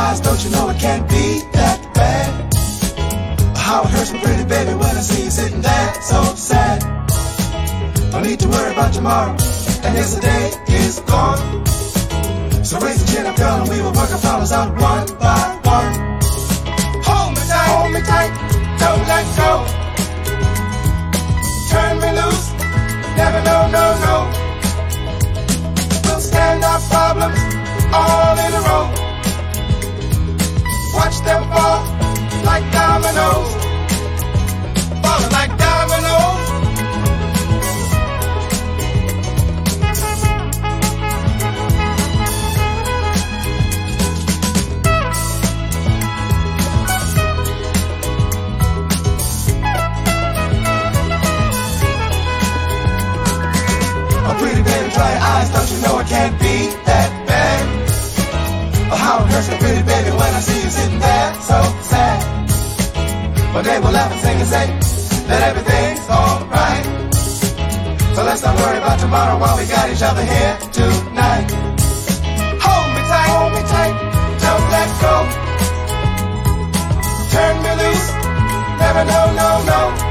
eyes, don't you know it can't be that bad? How it hurts me, pretty baby, when I see you sitting there so sad. No need to worry about tomorrow, and yesterday is gone. So raise the chin up, girl, and we will work our problems out one by one. Hold me tight, don't let go. Turn me loose, never no, no, no. We'll stand our problems all in a row. Watch them fall like dominoes, falling like dominoes. Pretty baby, dry your eyes, don't you know it can't be that bad? Oh, how it hurts me, pretty baby, when I see you sitting there so sad. One day we'll laugh and sing and say that everything's alright. So let's not worry about tomorrow while we got each other here tonight. Hold me tight, don't let go. Turn me loose, never no, no, no.